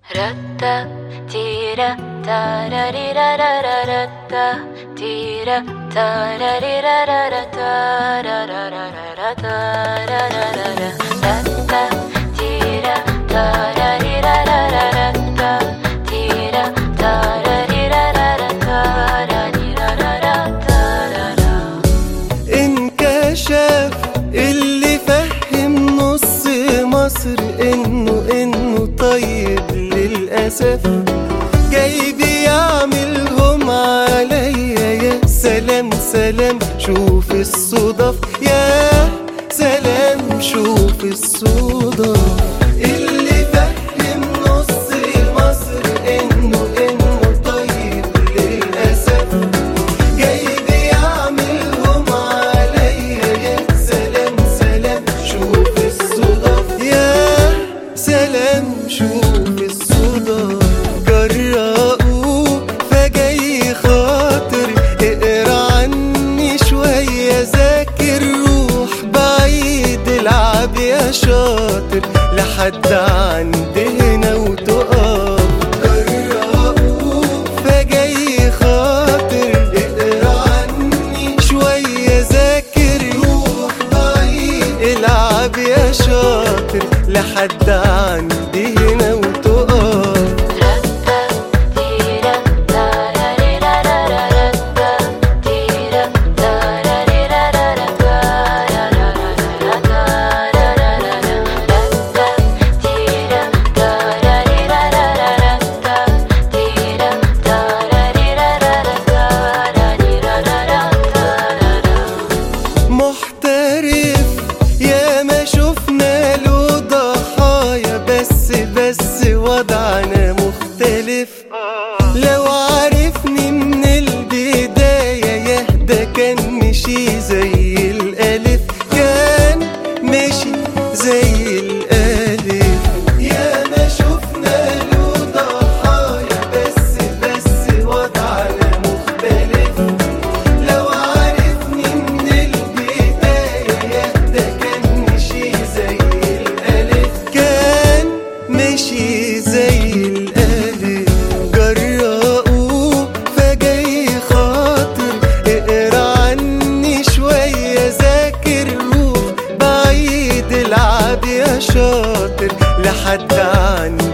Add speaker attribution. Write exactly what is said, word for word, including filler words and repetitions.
Speaker 1: Ratta tira tarariraratata tira tarariraratata ratta tira tarariraratata tira tarariraratata.
Speaker 2: انكشف اللي فهم نص مصر انه انه طيب للأسف، جاي بيعملهم عليا. يا سلام سلام شوف الصدف، يا سلام شوف الصدف. اللي فهم نص مصر انه انه طيب للأسف، جاي بيعملهم عليا. يا سلام سلام شوف الصدف، يا سلام شوف الصدف. جرأوا فجاي خاطر اقرا عني شوية، ذاكر روح بعيد العب يا شاطر لحد عند هنا وتقف. جرأوا فجاي خاطر اقرا عني شوية، ذاكر روح بعيد العب يا شاطر لحد عند هنا وتقف. محترف يا ما شفنا له ضحايا، بس بس وضعنا مختلف. لو عارفني من البداية يهدى كان مشي زي الألف، كان مشي زي الألف. يا ما شفنا له ضحايا، بس بس وضعنا مختلف. لو عارفني من البداية يهدى كان مشي زي الألف، كان مشي زي الألف. جرأوا فجاي خاطر اقرا عني شوية، ذاكر روح بعيد العب يا شاطر لحد عني